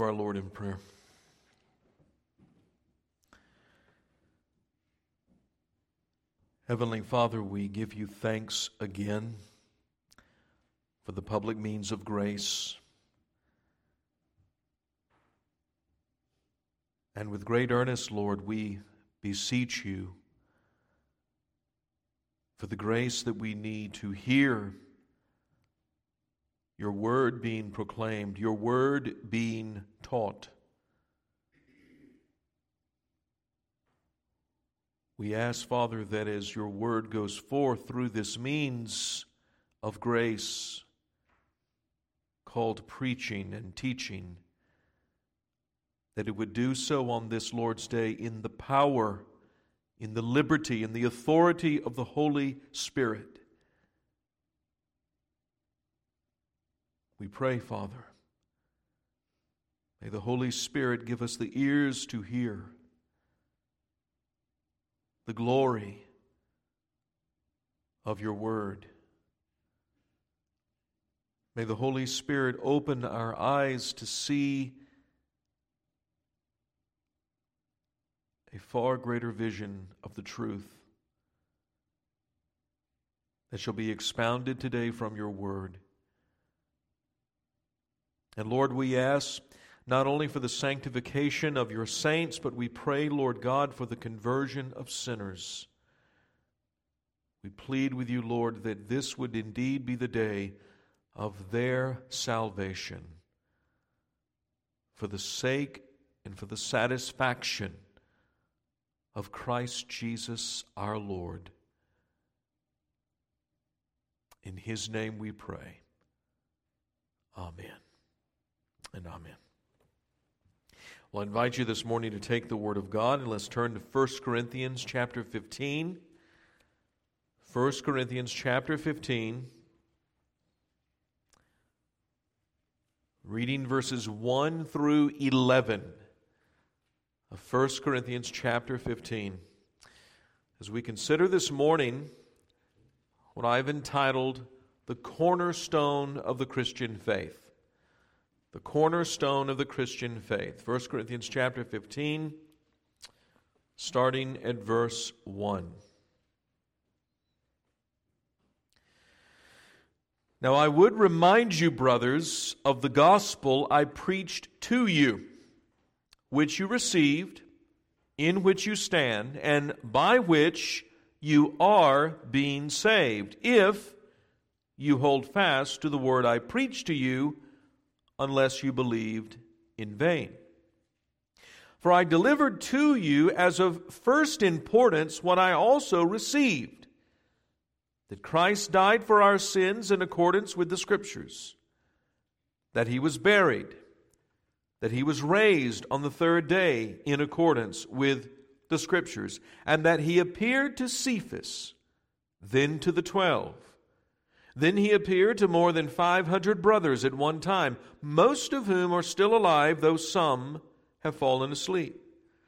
Our Lord in prayer. Heavenly Father, we give you thanks again for the public means of grace. And with great earnest, Lord, we beseech you for the grace that we need to hear your word being proclaimed, your word being taught. We ask, Father, that as your word goes forth through this means of grace called preaching and teaching, that it would do so on this Lord's Day in the power, in the liberty, in the authority of the Holy Spirit. We pray, Father, may the Holy Spirit give us the ears to hear the glory of your word. May the Holy Spirit open our eyes to see a far greater vision of the truth that shall be expounded today from your word. And Lord, we ask not only for the sanctification of your saints, but we pray, Lord God, for the conversion of sinners. We plead with you, Lord, that this would indeed be the day of their salvation, for the sake and for the satisfaction of Christ Jesus our Lord. In his name we pray. Amen and amen. Well, I invite you this morning to take the Word of God, and let's turn to 1 Corinthians chapter 15. 1 Corinthians chapter 15, reading verses 1 through 11 of 1 Corinthians chapter 15. As we consider this morning what I've entitled the cornerstone of the Christian faith. The cornerstone of the Christian faith. 1 Corinthians chapter 15, starting at verse 1. Now I would remind you, brothers, of the gospel I preached to you, which you received, in which you stand, and by which you are being saved, if you hold fast to the word I preached to you, unless you believed in vain. For I delivered to you as of first importance what I also received, that Christ died for our sins in accordance with the Scriptures, that he was buried, that he was raised on the third day in accordance with the Scriptures, and that he appeared to Cephas, then to the 12. Then he appeared to more than 500 brothers at one time, most of whom are still alive, though some have fallen asleep.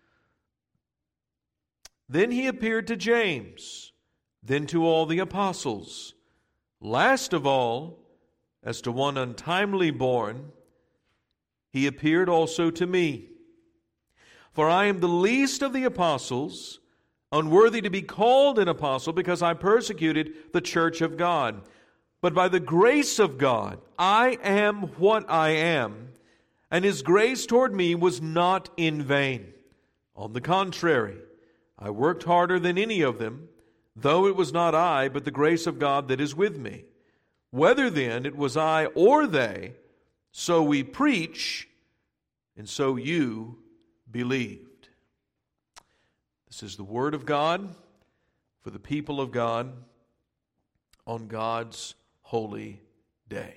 Then he appeared to James, then to all the apostles. Last of all, as to one untimely born, he appeared also to me. For I am the least of the apostles, unworthy to be called an apostle, because I persecuted the church of God. But by the grace of God, I am what I am, and his grace toward me was not in vain. On the contrary, I worked harder than any of them, though it was not I, but the grace of God that is with me. Whether then it was I or they, so we preach, and so you believed. This is the word of God for the people of God on God's holy day.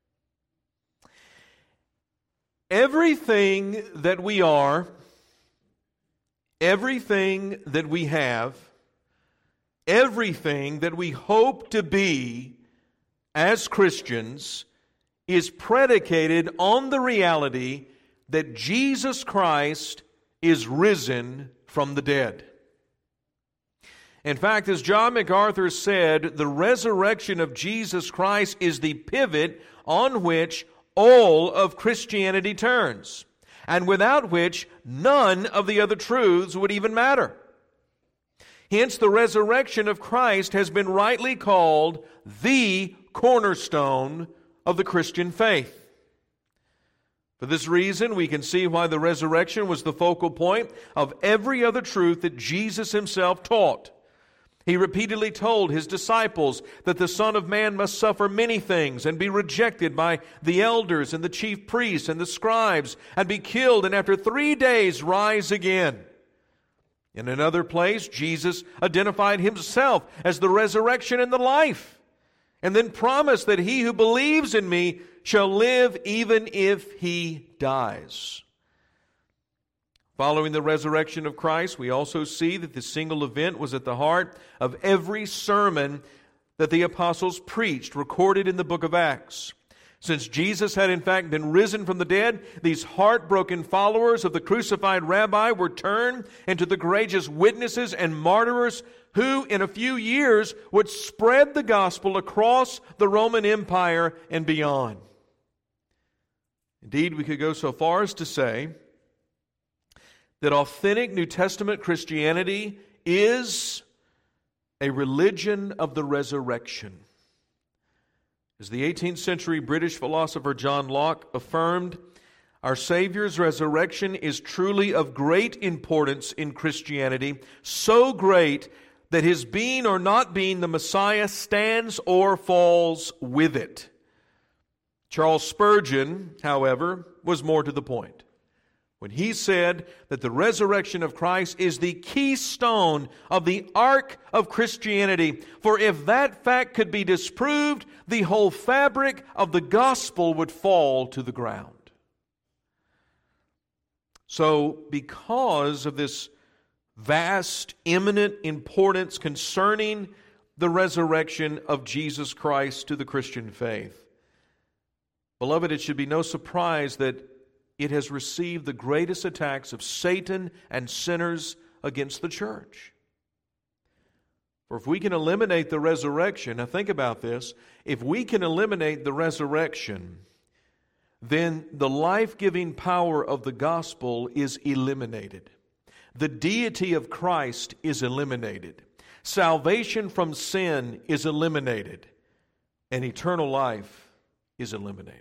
Everything that we are, everything that we have, everything that we hope to be as Christians is predicated on the reality that Jesus Christ is risen from the dead. In fact, as John MacArthur said, the resurrection of Jesus Christ is the pivot on which all of Christianity turns. and without which none of the other truths would even matter. Hence, the resurrection of Christ has been rightly called the cornerstone of the Christian faith. For this reason, we can see why the resurrection was the focal point of every other truth that Jesus himself taught. He repeatedly told his disciples that the Son of Man must suffer many things and be rejected by the elders and the chief priests and the scribes and be killed and after 3 days rise again. In another place, Jesus identified himself as the resurrection and the life, and then promised that he who believes in me shall live even if he dies. Following the resurrection of Christ, we also see that this single event was at the heart of every sermon that the apostles preached, recorded in the book of Acts. Since Jesus had in fact been risen from the dead, these heartbroken followers of the crucified rabbi were turned into the courageous witnesses and martyrs who in a few years would spread the gospel across the Roman Empire and beyond. Indeed, we could go so far as to say that authentic New Testament Christianity is a religion of the resurrection. As the 18th century British philosopher John Locke affirmed, our Savior's resurrection is truly of great importance in Christianity, so great that his being or not being the Messiah stands or falls with it. Charles Spurgeon, however, was more to the point when he said that the resurrection of Christ is the keystone of the ark of Christianity. For if that fact could be disproved, the whole fabric of the gospel would fall to the ground. So, because of this vast, imminent importance concerning the resurrection of Jesus Christ to the Christian faith, beloved, it should be no surprise that it has received the greatest attacks of Satan and sinners against the church. For if we can eliminate the resurrection, now think about this, if we can eliminate the resurrection, then the life-giving power of the gospel is eliminated. The deity of Christ is eliminated. Salvation from sin is eliminated. And eternal life is eliminated.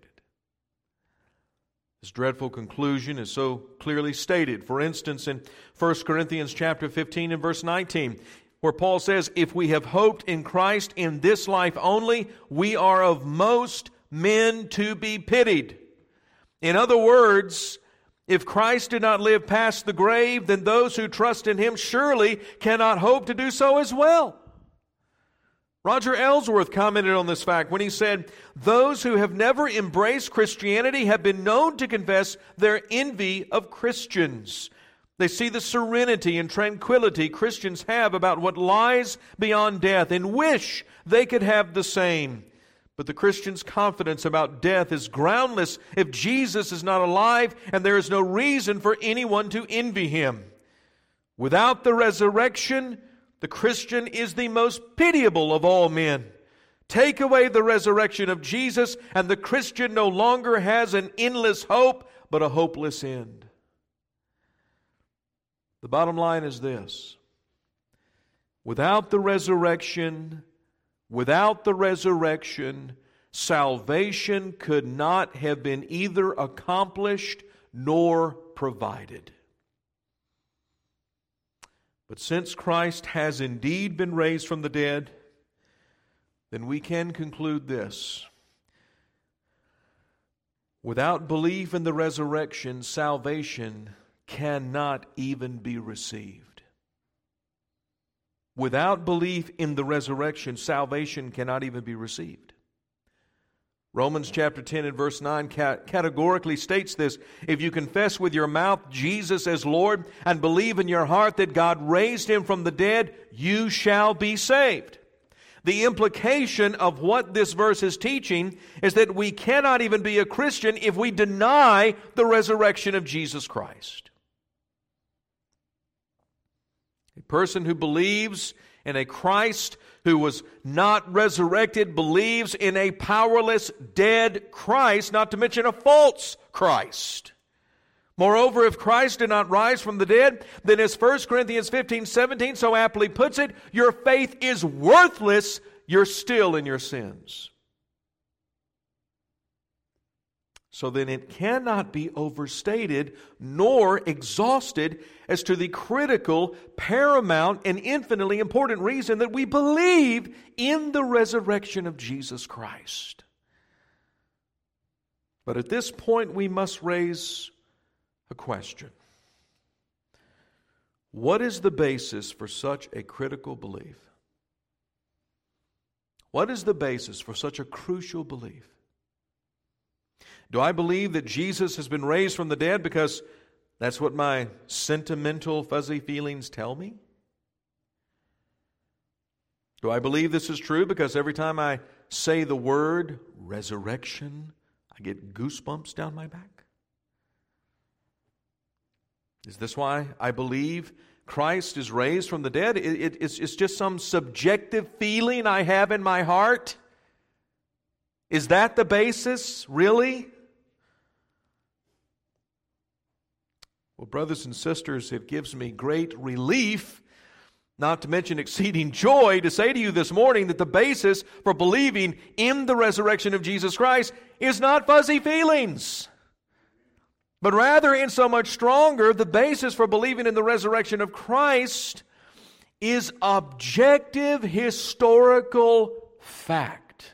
This dreadful conclusion is so clearly stated. For instance, in 1 Corinthians chapter 15 and verse 19, where Paul says, if we have hoped in Christ in this life only, we are of most men to be pitied. In other words, if Christ did not live past the grave, then those who trust in him surely cannot hope to do so as well. Roger Ellsworth commented on this fact when he said, those who have never embraced Christianity have been known to confess their envy of Christians. They see the serenity and tranquility Christians have about what lies beyond death and wish they could have the same. But the Christian's confidence about death is groundless if Jesus is not alive, and there is no reason for anyone to envy him. Without the resurrection, the Christian is the most pitiable of all men. Take away the resurrection of Jesus, and the Christian no longer has an endless hope, but a hopeless end. The bottom line is this. Without the resurrection, salvation could not have been either accomplished nor provided. But since Christ has indeed been raised from the dead, then we can conclude this. Without belief in the resurrection, salvation cannot even be received. Without belief in the resurrection, salvation cannot even be received. Romans chapter 10 and verse 9 categorically states this. If you confess with your mouth Jesus as Lord and believe in your heart that God raised him from the dead, you shall be saved. The implication of what this verse is teaching is that we cannot even be a Christian if we deny the resurrection of Jesus Christ. A person who believes in a Christ who was not resurrected believes in a powerless, dead Christ, not to mention a false Christ. Moreover, if Christ did not rise from the dead, then as 1 Corinthians 15:17 so aptly puts it, your faith is worthless, you're still in your sins. So then it cannot be overstated nor exhausted as to the critical, paramount, and infinitely important reason that we believe in the resurrection of Jesus Christ. But at this point we must raise a question. What is the basis for such a critical belief? What is the basis for such a crucial belief? Do I believe that Jesus has been raised from the dead because that's what my sentimental, fuzzy feelings tell me? Do I believe this is true because every time I say the word resurrection, I get goosebumps down my back? Is this why I believe Christ is raised from the dead? It's just some subjective feeling I have in my heart? Is that the basis, really? Well, brothers and sisters, it gives me great relief, not to mention exceeding joy, to say to you this morning that the basis for believing in the resurrection of Jesus Christ is not fuzzy feelings, but rather, in so much stronger, the basis for believing in the resurrection of Christ is objective historical fact.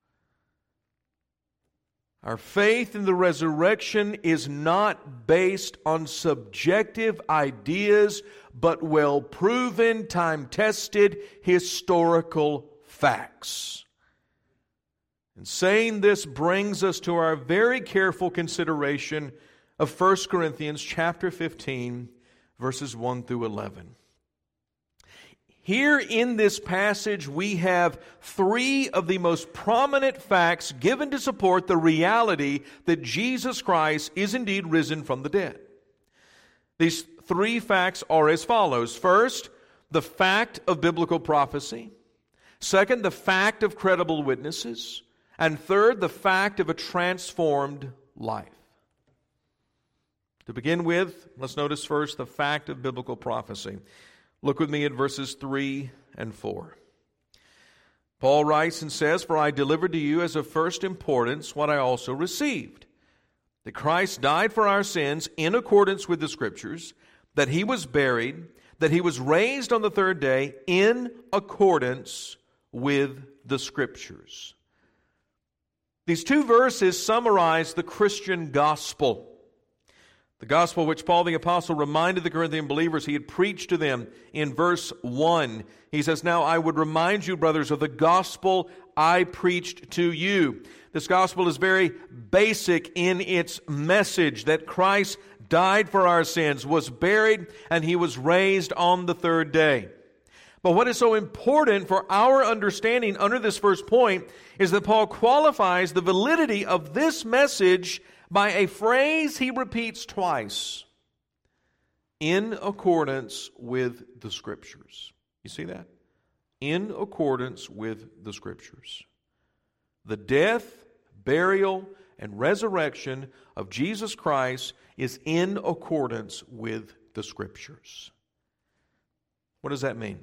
Our faith in the resurrection is not based on subjective ideas, but well-proven, time-tested historical facts. And saying this brings us to our very careful consideration of 1 Corinthians chapter 15, verses 1 through 11. Here in this passage we have three of the most prominent facts given to support the reality that Jesus Christ is indeed risen from the dead. These three facts are as follows. First, the fact of biblical prophecy. Second, the fact of credible witnesses. And third, the fact of a transformed life. To begin with, let's notice first the fact of biblical prophecy. Look with me at verses 3 and 4. Paul writes and says, "For I delivered to you as of first importance what I also received, that Christ died for our sins in accordance with the Scriptures, that He was buried, that He was raised on the third day in accordance with the Scriptures." These two verses summarize the Christian gospel. The gospel which Paul the Apostle reminded the Corinthian believers he had preached to them in verse 1. He says, "Now I would remind you, brothers, of the gospel I preached to you." This gospel is very basic in its message, that Christ died for our sins, was buried, and He was raised on the third day. But what is so important for our understanding under this first point is that Paul qualifies the validity of this message by a phrase he repeats twice: in accordance with the Scriptures. You see that? In accordance with the Scriptures. The death, burial, and resurrection of Jesus Christ is in accordance with the Scriptures. What does that mean?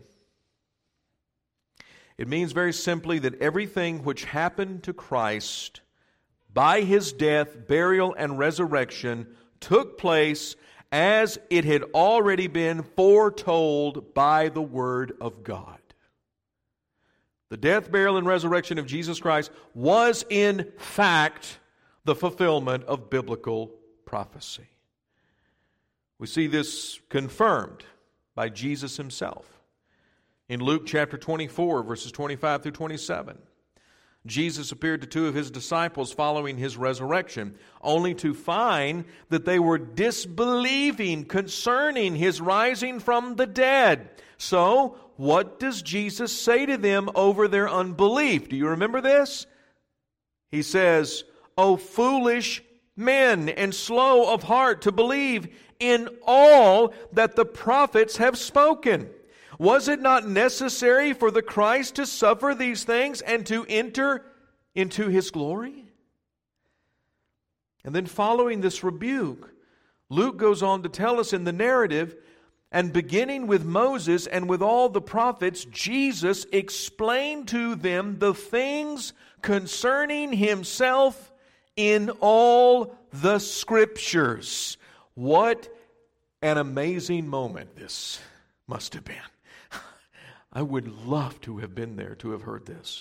It means very simply that everything which happened to Christ by His death, burial, and resurrection took place as it had already been foretold by the Word of God. The death, burial, and resurrection of Jesus Christ was in fact the fulfillment of biblical prophecy. We see this confirmed by Jesus Himself. In Luke chapter 24, verses 25 through 27, Jesus appeared to two of His disciples following His resurrection, only to find that they were disbelieving concerning His rising from the dead. So, what does Jesus say to them over their unbelief? Do you remember this? He says, "O foolish men, and slow of heart to believe in all that the prophets have spoken. Was it not necessary for the Christ to suffer these things and to enter into His glory?" And then following this rebuke, Luke goes on to tell us in the narrative, and beginning with Moses and with all the prophets, Jesus explained to them the things concerning Himself in all the Scriptures. What an amazing moment this must have been. I would love to have been there to have heard this.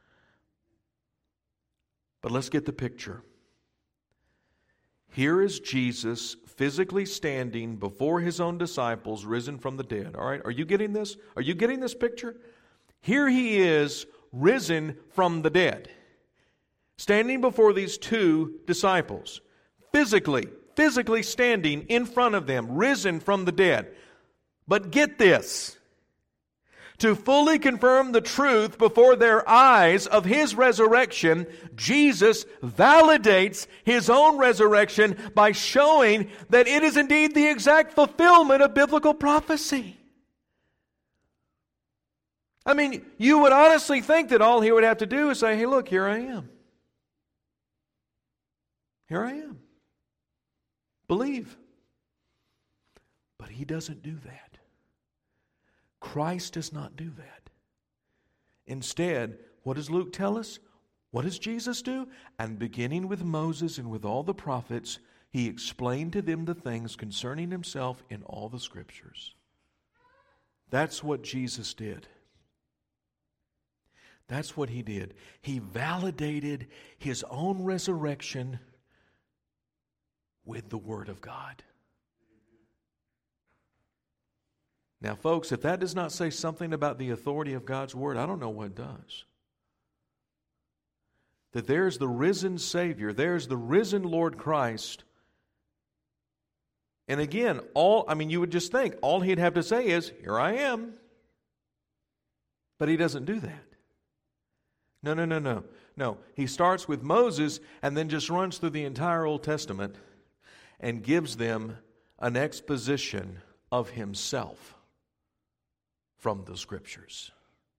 But let's get the picture. Here is Jesus physically standing before His own disciples, risen from the dead. All right, are you getting this? Are you getting this picture? Here He is, risen from the dead, standing before these two disciples, physically standing in front of them, risen from the dead. But get this. To fully confirm the truth before their eyes of His resurrection, Jesus validates His own resurrection by showing that it is indeed the exact fulfillment of biblical prophecy. I mean, you would honestly think that all He would have to do is say, hey, look, here I am. Here I am. Believe. But He doesn't do that. Christ does not do that. Instead, what does Luke tell us? What does Jesus do? And beginning with Moses and with all the prophets, He explained to them the things concerning Himself in all the Scriptures. That's what Jesus did. That's what He did. He validated His own resurrection with the Word of God. Now, folks, if that does not say something about the authority of God's Word, I don't know what does. That there's the risen Savior, there's the risen Lord Christ. And again, you would just think, all He'd have to say is, here I am. But He doesn't do that. No, He starts with Moses and then just runs through the entire Old Testament and gives them an exposition of Himself from the Scriptures.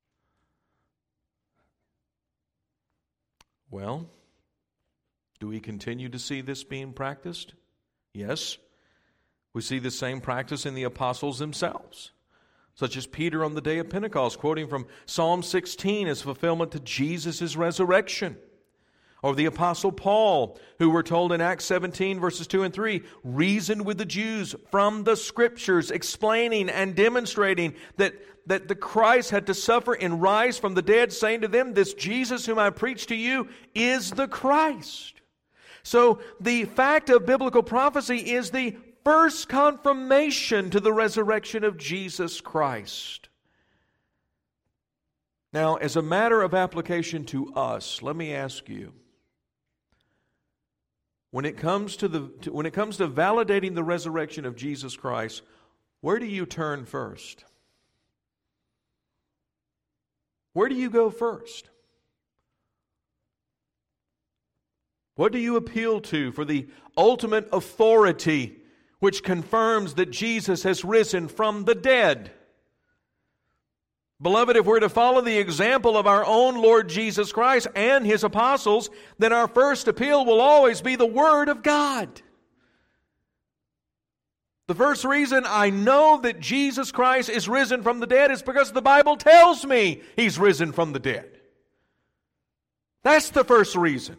Well, do we continue to see this being practiced? Yes. We see the same practice in the apostles themselves, such as Peter on the day of Pentecost, quoting from Psalm 16 as fulfillment to Jesus' resurrection. Or the Apostle Paul, who we're told in Acts 17, verses 2 and 3, reasoned with the Jews from the Scriptures, explaining and demonstrating that the Christ had to suffer and rise from the dead, saying to them, this Jesus whom I preach to you is the Christ. So the fact of biblical prophecy is the first confirmation to the resurrection of Jesus Christ. Now, as a matter of application to us, let me ask you, when it comes to validating the resurrection of Jesus Christ, where do you turn first? Where do you go first? What do you appeal to for the ultimate authority which confirms that Jesus has risen from the dead? Beloved, if we're to follow the example of our own Lord Jesus Christ and His apostles, then our first appeal will always be the Word of God. The first reason I know that Jesus Christ is risen from the dead is because the Bible tells me He's risen from the dead. That's the first reason.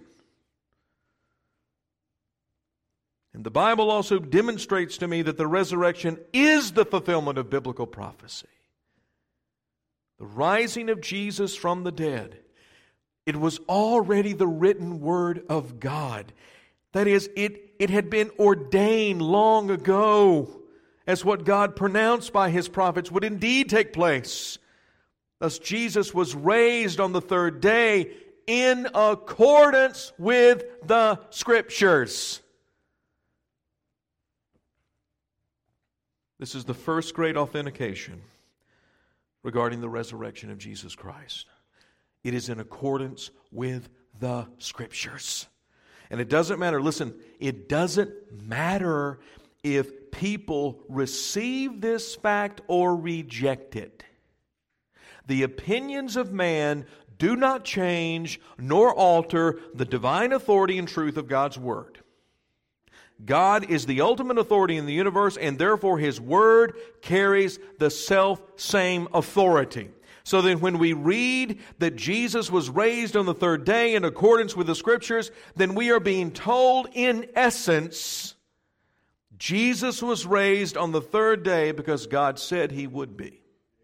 And the Bible also demonstrates to me that the resurrection is the fulfillment of biblical prophecy. The rising of Jesus from the dead. It was already the written Word of God. That is, it had been ordained long ago as what God pronounced by His prophets would indeed take place. Thus, Jesus was raised on the third day in accordance with the Scriptures. This is the first great authentication regarding the resurrection of Jesus Christ. It is in accordance with the Scriptures. And it doesn't matter, listen, it doesn't matter if people receive this fact or reject it. The opinions of man do not change nor alter the divine authority and truth of God's Word. God is the ultimate authority in the universe, and therefore His Word carries the self-same authority. So then when we read that Jesus was raised on the third day in accordance with the Scriptures, then we are being told in essence, Jesus was raised on the third day because God said He would be.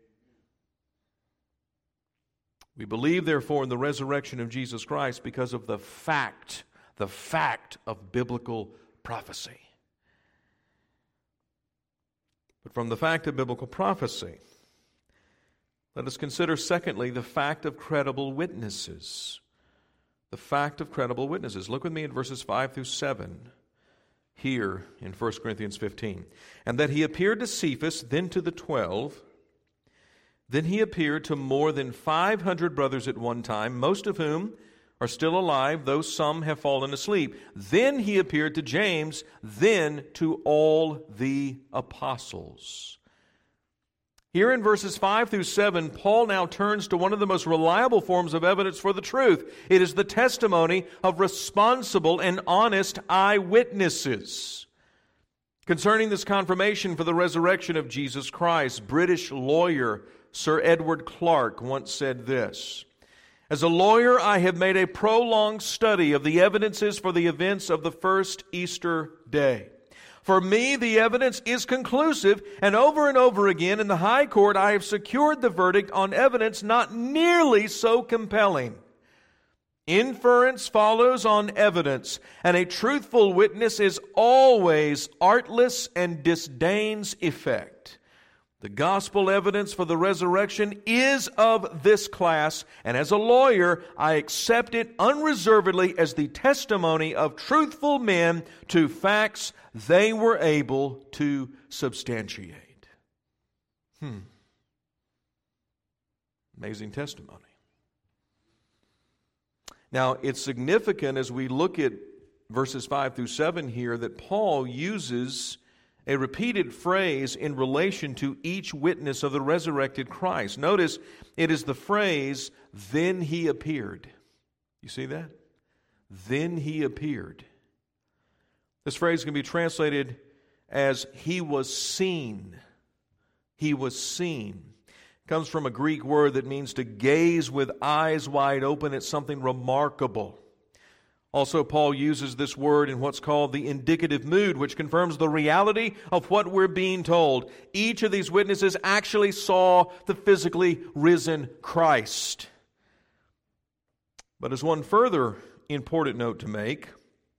We believe, therefore, in the resurrection of Jesus Christ because of the fact of biblical prophecy. But from the fact of biblical prophecy, let us consider, secondly, the fact of credible witnesses. The fact of credible witnesses. Look with me at verses 5 through 7 here in 1 Corinthians 15. And that He appeared to Cephas, then to the 12. Then He appeared to more than 500 brothers at one time, most of whom are still alive, though some have fallen asleep. Then He appeared to James, then to all the apostles. Here in verses 5 through 7, Paul now turns to one of the most reliable forms of evidence for the truth. It is the testimony of responsible and honest eyewitnesses. Concerning this confirmation for the resurrection of Jesus Christ, British lawyer Sir Edward Clarke once said this: "As a lawyer, I have made a prolonged study of the evidences for the events of the first Easter day. For me, the evidence is conclusive, and over again in the High Court, I have secured the verdict on evidence not nearly so compelling. Inference follows on evidence, and a truthful witness is always artless and disdains effect. The gospel evidence for the resurrection is of this class, and as a lawyer, I accept it unreservedly as the testimony of truthful men to facts they were able to substantiate." Amazing testimony. Now, it's significant as we look at verses 5 through 7 here that Paul uses a repeated phrase in relation to each witness of the resurrected Christ. Notice it is the phrase, "Then He appeared." You see that? Then He appeared. This phrase can be translated as "He was seen." He was seen. It comes from a Greek word that means to gaze with eyes wide open at something remarkable. Also, Paul uses this word in what's called the indicative mood, which confirms the reality of what we're being told. Each of these witnesses actually saw the physically risen Christ. But as one further important note to make,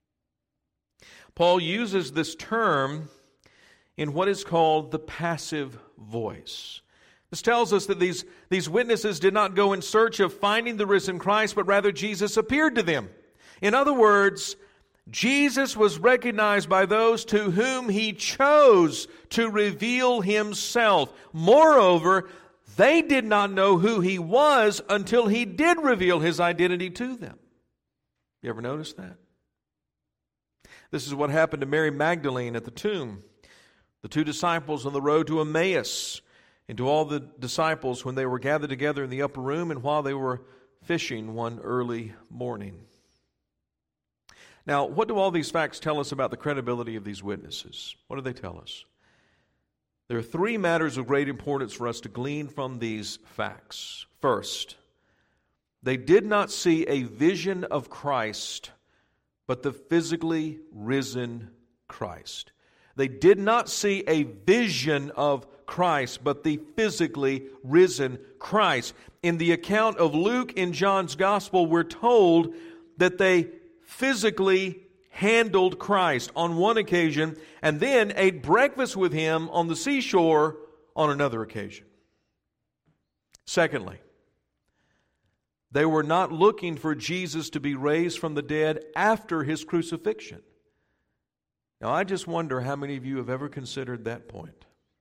Paul uses this term in what is called the passive voice. This tells us that these witnesses did not go in search of finding the risen Christ, but rather Jesus appeared to them. In other words, Jesus was recognized by those to whom He chose to reveal Himself. Moreover, they did not know who He was until He did reveal His identity to them. You ever notice that? This is what happened to Mary Magdalene at the tomb, the two disciples on the road to Emmaus, and to all the disciples when they were gathered together in the upper room and while they were fishing one early morning. Now, what do all these facts tell us about the credibility of these witnesses? What do they tell us? There are three matters of great importance for us to glean from these facts. First, they did not see a vision of Christ, but the physically risen Christ. They did not see a vision of Christ, but the physically risen Christ. In the account of Luke in John's Gospel, we're told that they physically handled Christ on one occasion and then ate breakfast with Him on the seashore on another occasion. Secondly, they were not looking for Jesus to be raised from the dead after His crucifixion. Now, I just wonder how many of you have ever considered that point.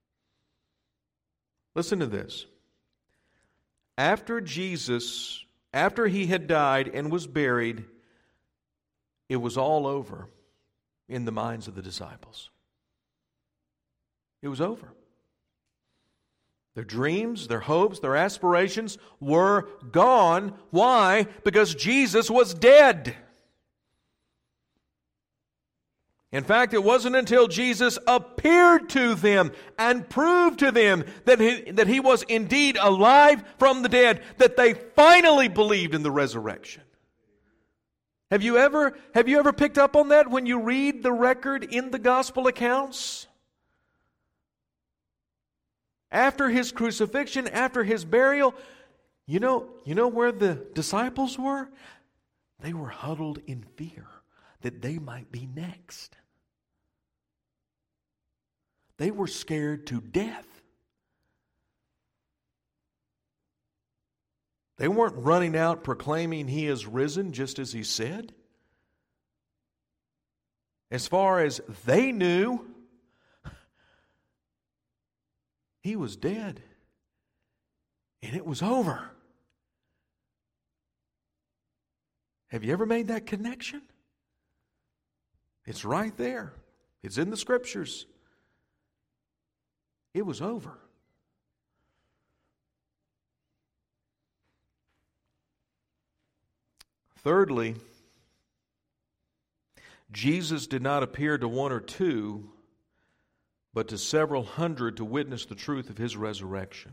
Listen to this. After He had died and was buried, it was all over in the minds of the disciples. It was over. Their dreams, their hopes, their aspirations were gone. Why? Because Jesus was dead. In fact, it wasn't until Jesus appeared to them and proved to them that he was indeed alive from the dead that they finally believed in the resurrection. Have you ever picked up on that when you read the record in the gospel accounts? After his crucifixion, after his burial, you know where the disciples were? They were huddled in fear that they might be next. They were scared to death. They weren't running out proclaiming he is risen just as he said. As far as they knew, he was dead. And it was over. Have you ever made that connection? It's right there. It's in the Scriptures. It was over. Thirdly, Jesus did not appear to one or two, but to several hundred to witness the truth of his resurrection.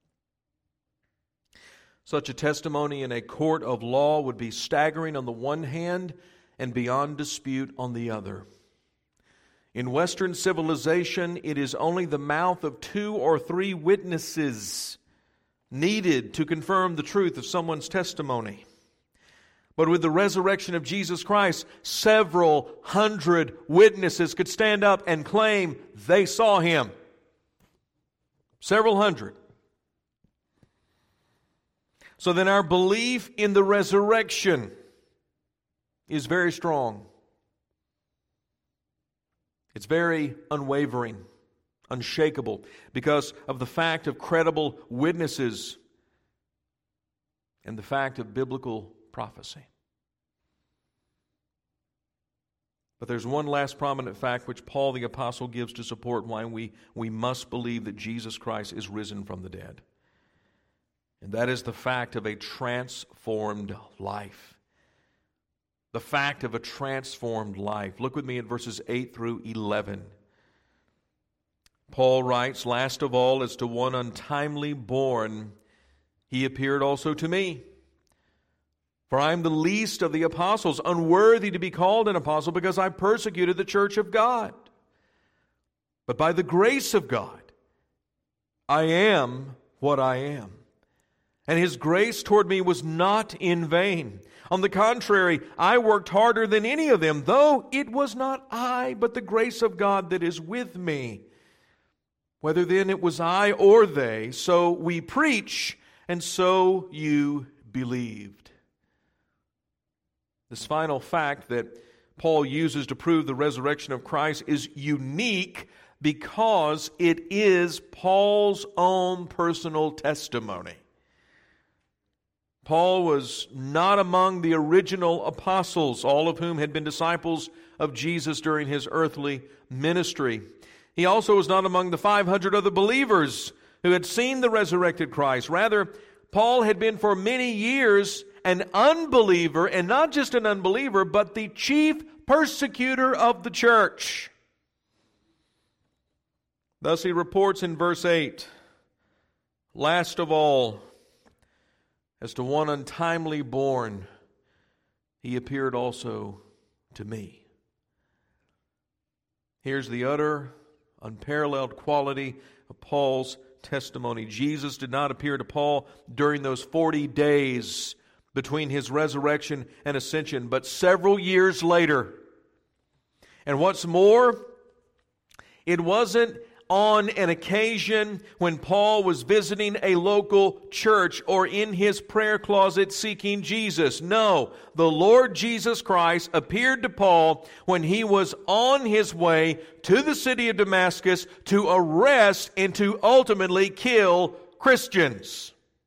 Such a testimony in a court of law would be staggering on the one hand and beyond dispute on the other. In Western civilization, it is only the mouth of 2 or 3 witnesses needed to confirm the truth of someone's testimony. But with the resurrection of Jesus Christ, several hundred witnesses could stand up and claim they saw him. Several hundred. So then our belief in the resurrection is very strong. It's very unwavering, unshakable, because of the fact of credible witnesses and the fact of biblical prophecy. But there's one last prominent fact which Paul the Apostle gives to support why we must believe that Jesus Christ is risen from the dead. And that is the fact of a transformed life. The fact of a transformed life. Look with me at verses 8 through 11. Paul writes, "Last of all, as to one untimely born, he appeared also to me. For I am the least of the apostles, unworthy to be called an apostle, because I persecuted the church of God. But by the grace of God, I am what I am. And his grace toward me was not in vain. On the contrary, I worked harder than any of them, though it was not I, but the grace of God that is with me. Whether then it was I or they, so we preach, and so you believed." This final fact that Paul uses to prove the resurrection of Christ is unique because it is Paul's own personal testimony. Paul was not among the original apostles, all of whom had been disciples of Jesus during his earthly ministry. He also was not among the 500 other believers who had seen the resurrected Christ. Rather, Paul had been for many years an unbeliever, and not just an unbeliever, but the chief persecutor of the church. Thus he reports in verse 8, "Last of all, as to one untimely born, he appeared also to me." Here's the utter, unparalleled quality of Paul's testimony. Jesus did not appear to Paul during those 40 days between his resurrection and ascension, but several years later. And what's more, it wasn't on an occasion when Paul was visiting a local church or in his prayer closet seeking Jesus. No, the Lord Jesus Christ appeared to Paul when he was on his way to the city of Damascus to arrest and to ultimately kill Christians.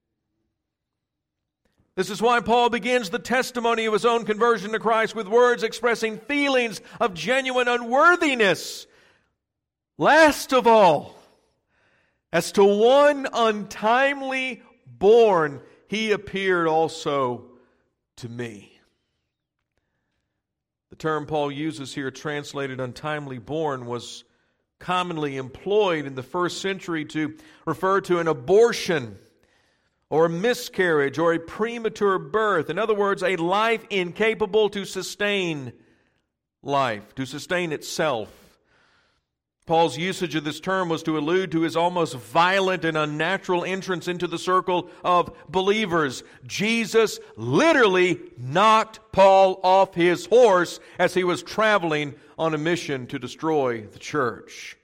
This is why Paul begins the testimony of his own conversion to Christ with words expressing feelings of genuine unworthiness. "Last of all, as to one untimely born, he appeared also to me." The term Paul uses here, translated untimely born, was commonly employed in the first century to refer to an abortion or a miscarriage or a premature birth. In other words, a life incapable to sustain life, to sustain itself. Paul's usage of this term was to allude to his almost violent and unnatural entrance into the circle of believers. Jesus literally knocked Paul off his horse as he was traveling on a mission to destroy the church.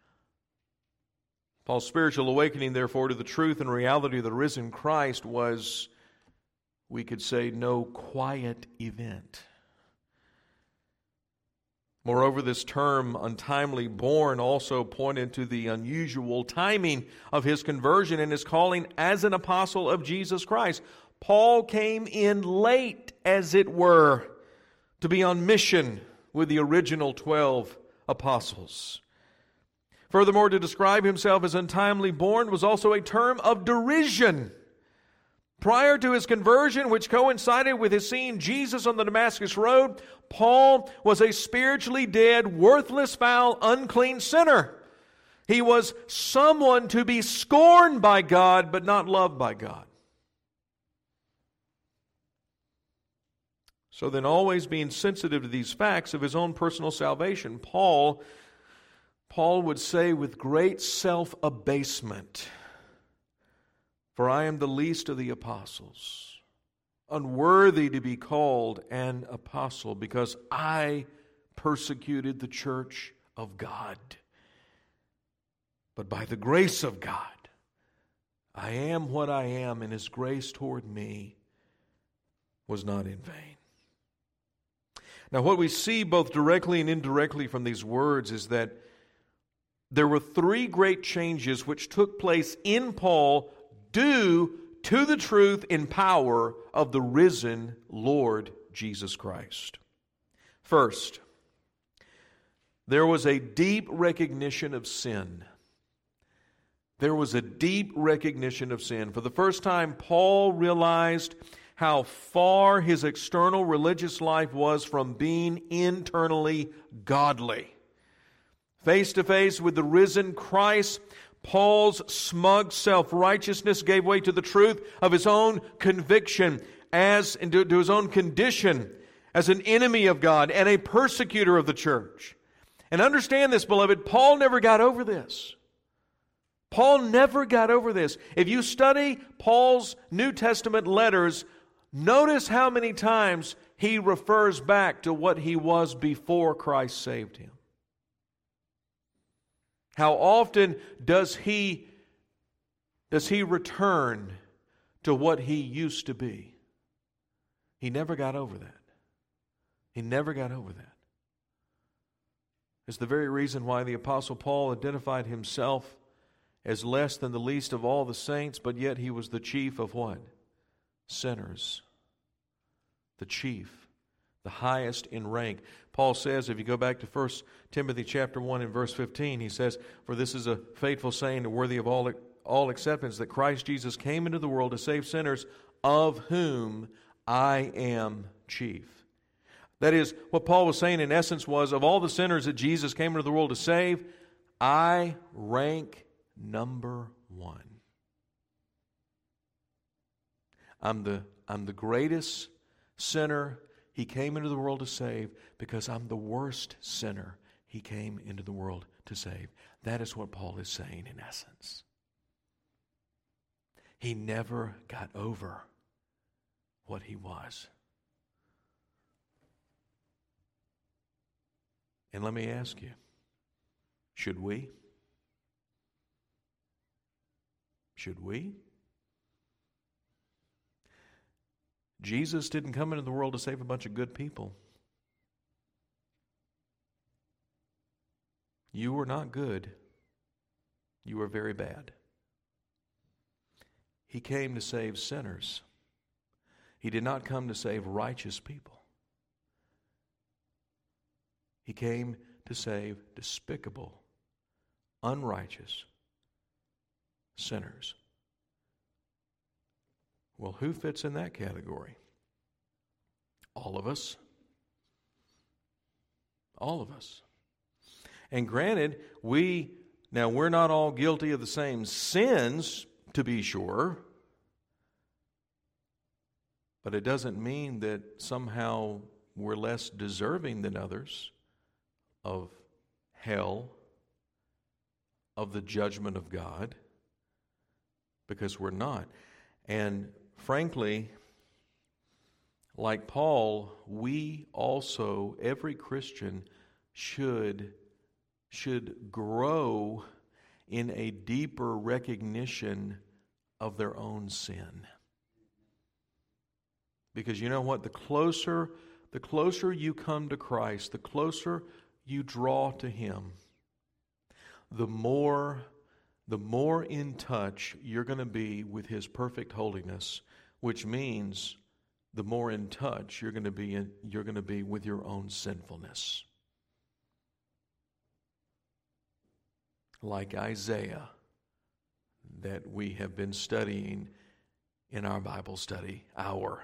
Paul's spiritual awakening, therefore, to the truth and reality of the risen Christ was, we could say, no quiet event. Moreover, this term, untimely born, also pointed to the unusual timing of his conversion and his calling as an apostle of Jesus Christ. Paul came in late, as it were, to be on mission with the original 12 apostles. Furthermore, to describe himself as untimely born was also a term of derision. Prior to his conversion, which coincided with his seeing Jesus on the Damascus Road, Paul was a spiritually dead, worthless, foul, unclean sinner. He was someone to be scorned by God, but not loved by God. So then, always being sensitive to these facts of his own personal salvation, Paul would say with great self-abasement, "For I am the least of the apostles, unworthy to be called an apostle, because I persecuted the church of God. But by the grace of God, I am what I am, and His grace toward me was not in vain." Now, what we see both directly and indirectly from these words is that there were three great changes which took place in Paul due to the truth and power of the risen Lord Jesus Christ. First, there was a deep recognition of sin. There was a deep recognition of sin. For the first time, Paul realized how far his external religious life was from being internally godly. Face to face with the risen Christ, Paul's smug self-righteousness gave way to the truth of his own conviction to his own condition as an enemy of God and a persecutor of the church. And understand this, beloved, Paul never got over this. Paul never got over this. If you study Paul's New Testament letters, notice how many times he refers back to what he was before Christ saved him. How often does he return to what he used to be? He never got over that. He never got over that. It's the very reason why the Apostle Paul identified himself as less than the least of all the saints, but yet he was the chief of what? Sinners. The chief. The highest in rank. Paul says, if you go back to 1 Timothy chapter 1 and verse 15, he says, "For this is a faithful saying and worthy of all acceptance, that Christ Jesus came into the world to save sinners, of whom I am chief." That is, what Paul was saying in essence was, of all the sinners that Jesus came into the world to save, I rank number one. I'm the greatest sinner He came into the world to save, because I'm the worst sinner He came into the world to save. That is what Paul is saying in essence. He never got over what he was. And let me ask you, should we? Should we? Jesus didn't come into the world to save a bunch of good people. You were not good. You were very bad. He came to save sinners. He did not come to save righteous people. He came to save despicable, unrighteous sinners. Well, who fits in that category? All of us. All of us. And granted, we're not all guilty of the same sins, to be sure. But it doesn't mean that somehow we're less deserving than others of hell, of the judgment of God, because we're not. And frankly, like Paul, we also, every Christian, should grow in a deeper recognition of their own sin. Because you know what? The closer you come to Christ, the closer you draw to Him, the more in touch you're going to be with His perfect holiness, which means the more in touch you're going to be with your own sinfulness. Like Isaiah that we have been studying in our Bible study hour.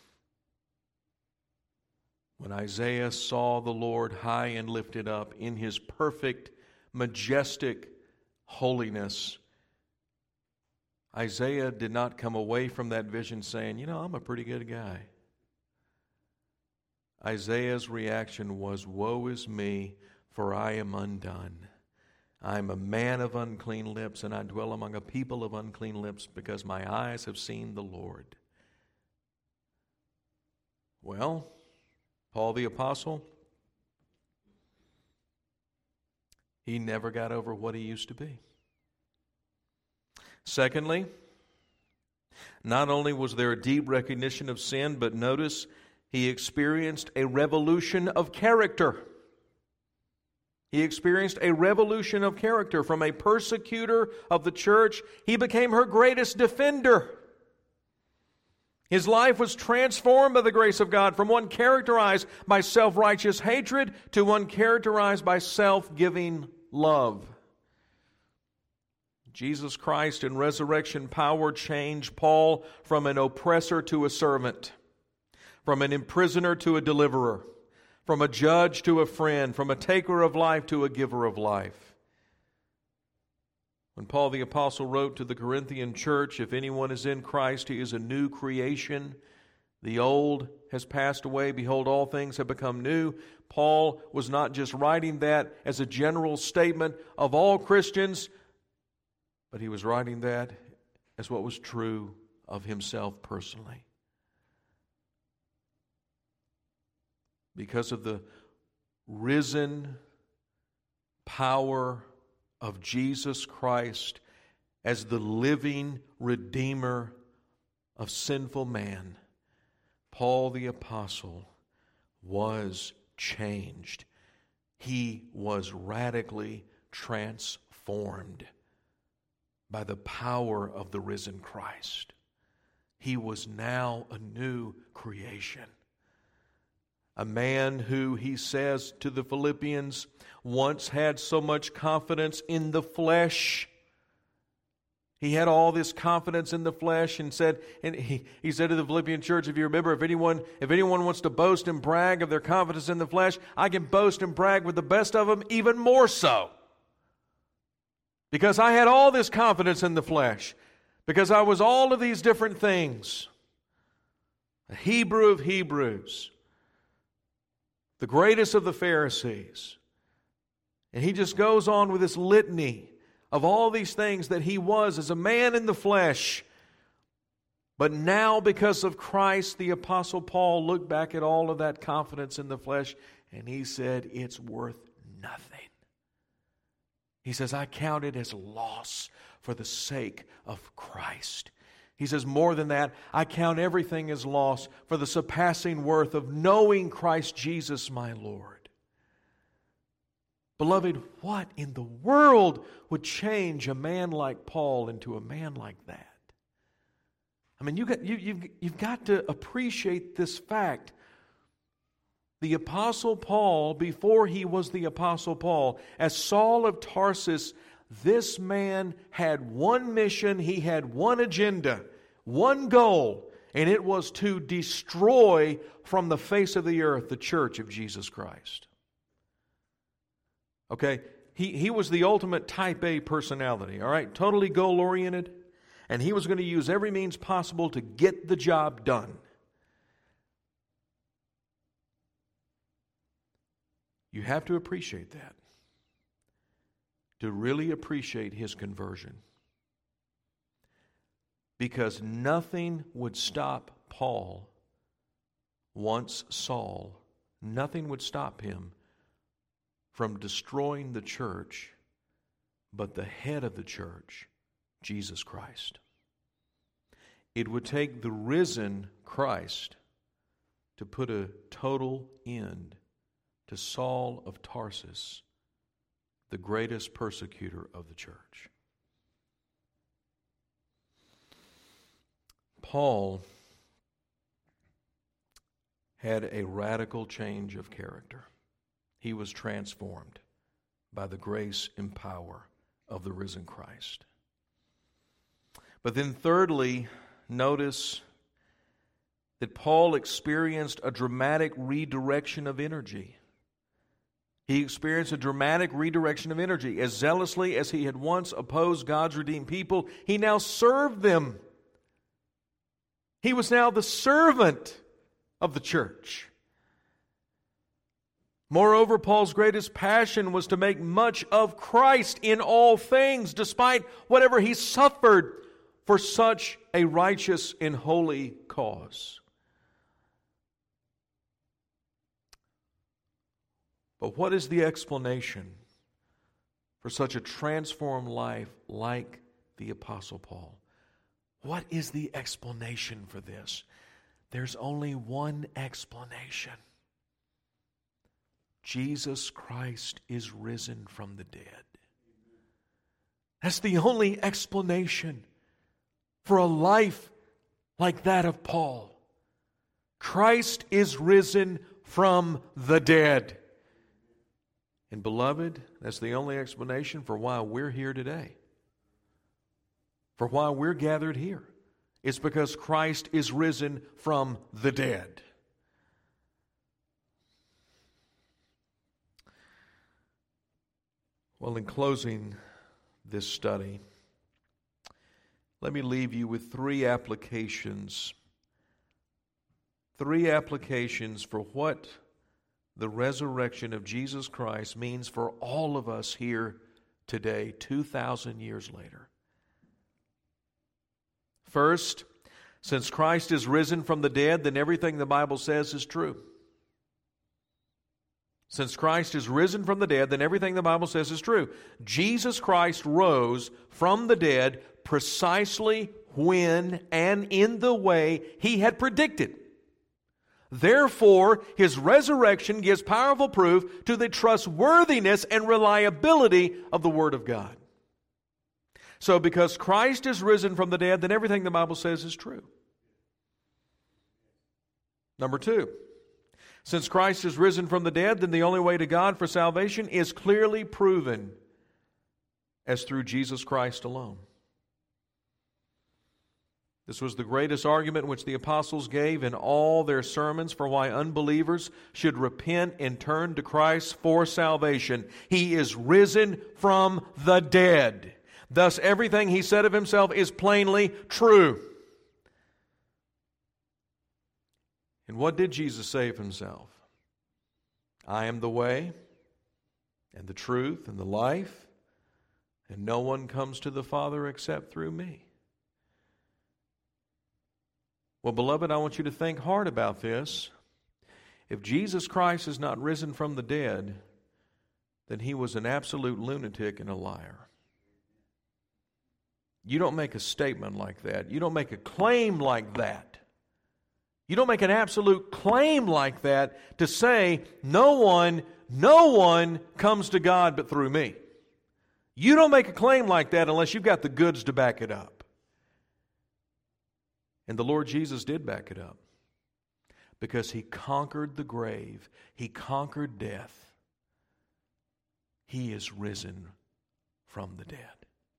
When Isaiah saw the Lord high and lifted up in His perfect, majestic holiness, Isaiah did not come away from that vision saying, I'm a pretty good guy. Isaiah's reaction was, woe is me, for I am undone. I am a man of unclean lips, and I dwell among a people of unclean lips, because my eyes have seen the Lord. Well, Paul the Apostle, he never got over what he used to be. Secondly, not only was there a deep recognition of sin, but notice he experienced a revolution of character. He experienced a revolution of character. From a persecutor of the church, he became her greatest defender. His life was transformed by the grace of God from one characterized by self-righteous hatred to one characterized by self-giving love. Jesus Christ in resurrection power changed Paul from an oppressor to a servant, from an imprisoner to a deliverer, from a judge to a friend, from a taker of life to a giver of life. When Paul the Apostle wrote to the Corinthian church, if anyone is in Christ, he is a new creation. The old has passed away. Behold, all things have become new. Paul was not just writing that as a general statement of all Christians, but he was writing that as what was true of himself personally. Because of the risen power of Jesus Christ as the living Redeemer of sinful man, Paul the Apostle was changed. He was radically transformed by the power of the risen Christ. He was now a new creation. A man who, he says to the Philippians, once had so much confidence in the flesh. He had all this confidence in the flesh and he said to the Philippian church, if you remember, if anyone wants to boast and brag of their confidence in the flesh, I can boast and brag with the best of them, even more so. Because I had all this confidence in the flesh. Because I was all of these different things. A Hebrew of Hebrews. The greatest of the Pharisees. And he just goes on with this litany of all these things that he was as a man in the flesh. But now, because of Christ, the Apostle Paul looked back at all of that confidence in the flesh and he said, it's worth nothing. He says, I count it as loss for the sake of Christ. He says, more than that, I count everything as loss for the surpassing worth of knowing Christ Jesus my Lord. Beloved, what in the world would change a man like Paul into a man like that? I mean, you've got to appreciate this fact. The Apostle Paul, before he was the Apostle Paul, as Saul of Tarsus, this man had one mission, he had one agenda, one goal, and it was to destroy from the face of the earth the church of Jesus Christ. Okay? He was the ultimate type A personality, all right? Totally goal-oriented. And he was going to use every means possible to get the job done. You have to appreciate that. To really appreciate his conversion. Because nothing would stop Paul once Saul. Nothing would stop him from destroying the church, but the head of the church, Jesus Christ. It would take the risen Christ to put a total end to Saul of Tarsus, the greatest persecutor of the church. Paul had a radical change of character. He was transformed by the grace and power of the risen Christ. But then thirdly, notice that Paul experienced a dramatic redirection of energy. He experienced a dramatic redirection of energy. As zealously as he had once opposed God's redeemed people, he now served them. He was now the servant of the church. Moreover, Paul's greatest passion was to make much of Christ in all things, despite whatever he suffered for such a righteous and holy cause. But what is the explanation for such a transformed life like the Apostle Paul? What is the explanation for this? There's only one explanation. Jesus Christ is risen from the dead. That's the only explanation for a life like that of Paul. Christ is risen from the dead. And beloved, that's the only explanation for why we're here today. For why we're gathered here. It's because Christ is risen from the dead. Well, in closing this study, let me leave you with three applications. Three applications for what the resurrection of Jesus Christ means for all of us here today, 2,000 years later. First, since Christ is risen from the dead, then everything the Bible says is true. Since Christ is risen from the dead, then everything the Bible says is true. Jesus Christ rose from the dead precisely when and in the way He had predicted. Therefore, His resurrection gives powerful proof to the trustworthiness and reliability of the Word of God. So, because Christ is risen from the dead, then everything the Bible says is true. Number two, since Christ is risen from the dead, then the only way to God for salvation is clearly proven as through Jesus Christ alone. This was the greatest argument which the apostles gave in all their sermons for why unbelievers should repent and turn to Christ for salvation. He is risen from the dead. Thus, everything He said of Himself is plainly true. And what did Jesus say of Himself? I am the way, and the truth, and the life, and no one comes to the Father except through me. Well, beloved, I want you to think hard about this. If Jesus Christ is not risen from the dead, then He was an absolute lunatic and a liar. You don't make a statement like that. You don't make a claim like that. You don't make an absolute claim like that to say, no one comes to God but through me. You don't make a claim like that unless you've got the goods to back it up. And the Lord Jesus did back it up. Because He conquered the grave. He conquered death. He is risen from the dead.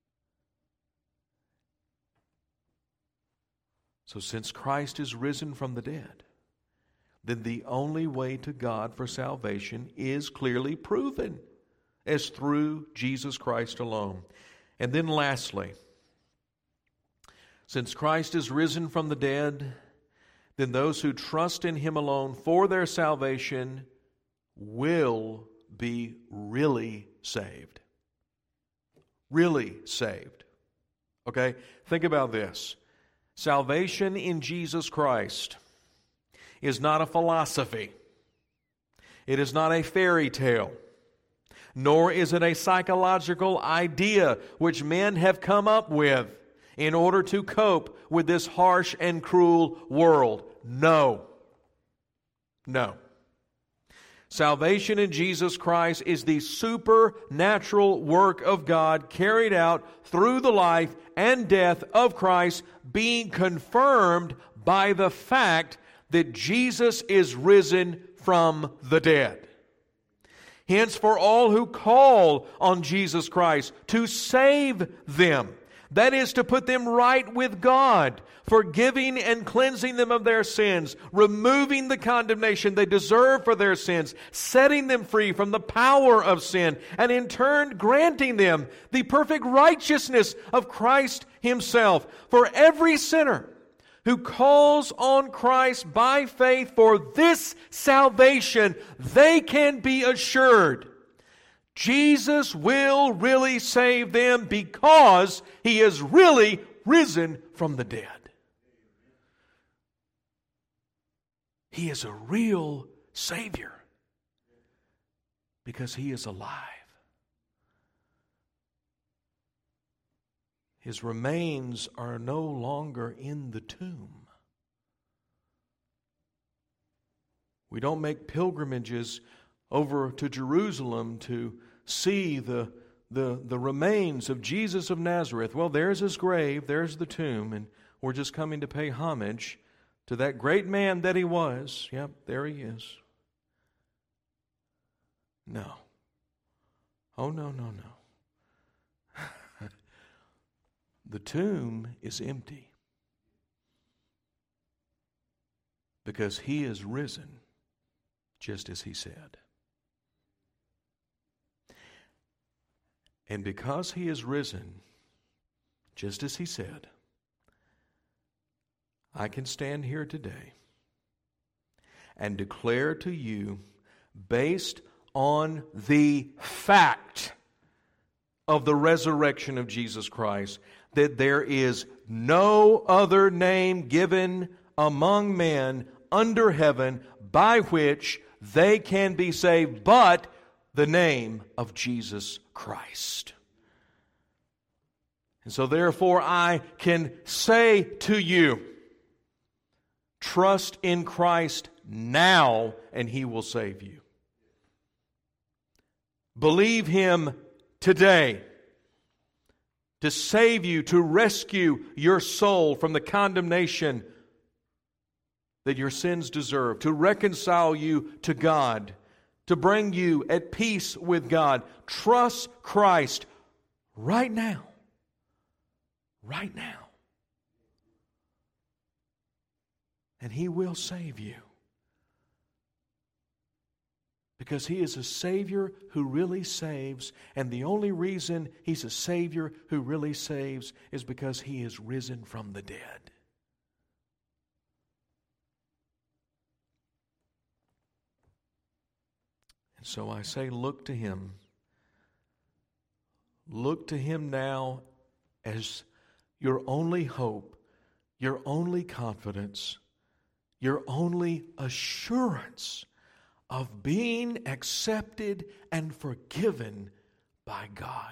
So since Christ is risen from the dead, then the only way to God for salvation is clearly proven, as through Jesus Christ alone. And then lastly, since Christ is risen from the dead, then those who trust in Him alone for their salvation will be really saved. Really saved. Okay? Think about this. Salvation in Jesus Christ is not a philosophy. It is not a fairy tale. Nor is it a psychological idea which men have come up with in order to cope with this harsh and cruel world. No. No. Salvation in Jesus Christ is the supernatural work of God carried out through the life and death of Christ, being confirmed by the fact that Jesus is risen from the dead. Hence, for all who call on Jesus Christ to save them, that is, to put them right with God, forgiving and cleansing them of their sins, removing the condemnation they deserve for their sins, setting them free from the power of sin, and in turn granting them the perfect righteousness of Christ Himself. For every sinner who calls on Christ by faith for this salvation, they can be assured Jesus will really save them because He is really risen from the dead. He is a real Savior because He is alive. His remains are no longer in the tomb. We don't make pilgrimages over to Jerusalem to see the remains of Jesus of Nazareth. Well, there's His grave, there's the tomb, and we're just coming to pay homage to that great man that He was. Yep, there He is. No. Oh, no, no, no. The tomb is empty because He is risen, just as He said. And because He is risen, just as He said, I can stand here today and declare to you, based on the fact of the resurrection of Jesus Christ, that there is no other name given among men under heaven by which they can be saved but the name of Jesus Christ. And so therefore I can say to you, trust in Christ now and He will save you. Believe Him today to save you, to rescue your soul from the condemnation that your sins deserve, to reconcile you to God, to bring you at peace with God. Trust Christ right now. Right now. And He will save you. Because He is a Savior who really saves, and the only reason He's a Savior who really saves is because He is risen from the dead. And so I say, look to Him. Look to Him now as your only hope, your only confidence, your only assurance of being accepted and forgiven by God.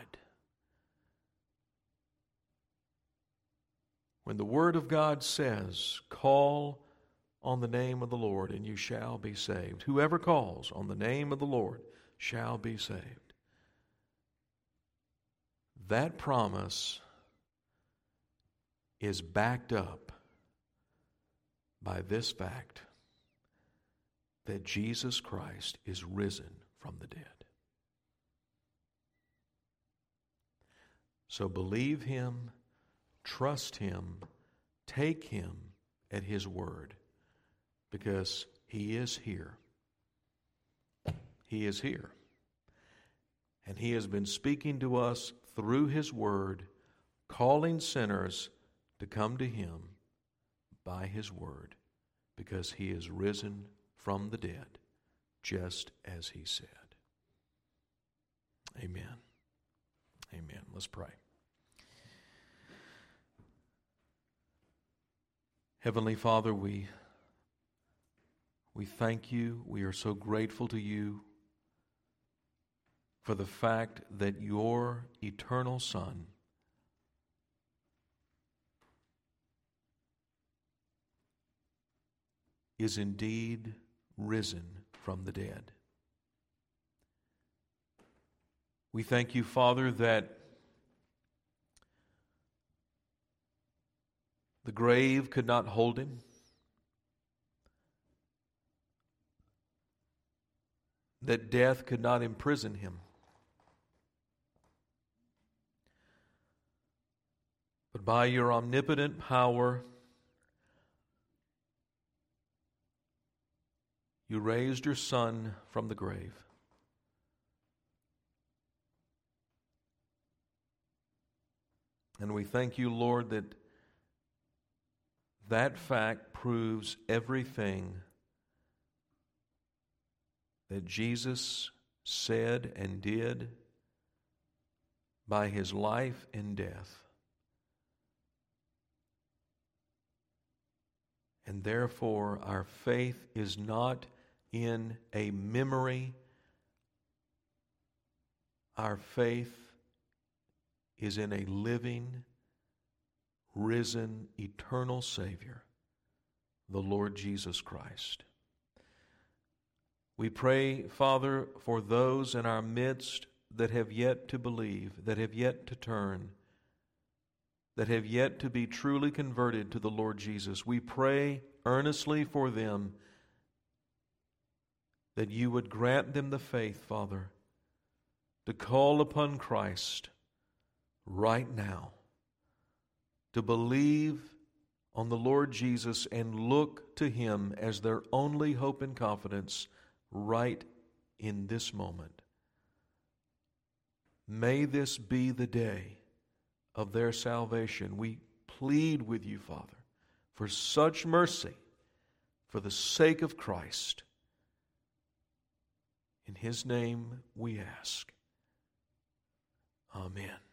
When the Word of God says, call on the name of the Lord and you shall be saved. Whoever calls on the name of the Lord shall be saved. That promise is backed up by this fact that Jesus Christ is risen from the dead. So believe Him, trust Him, take Him at His word, because He is here. He is here. And He has been speaking to us through His Word, calling sinners to come to Him by His Word, because He is risen from the dead, just as He said. Amen. Amen. Let's pray. Heavenly Father, we thank You. We are so grateful to You for the fact that Your eternal Son is indeed risen from the dead. We thank You, Father, that the grave could not hold Him, that death could not imprison Him. But by Your omnipotent power, You raised Your Son from the grave. And we thank You, Lord, that fact proves everything that Jesus said and did by His life and death. And therefore, our faith is not in a memory. Our faith is in a living, risen, eternal Savior, the Lord Jesus Christ. We pray, Father, for those in our midst that have yet to believe, that have yet to turn, that have yet to be truly converted to the Lord Jesus. We pray earnestly for them that You would grant them the faith, Father, to call upon Christ right now, to believe on the Lord Jesus and look to Him as their only hope and confidence right in this moment. May this be the day of their salvation. We plead with You, Father, for such mercy, for the sake of Christ. In His name we ask. Amen.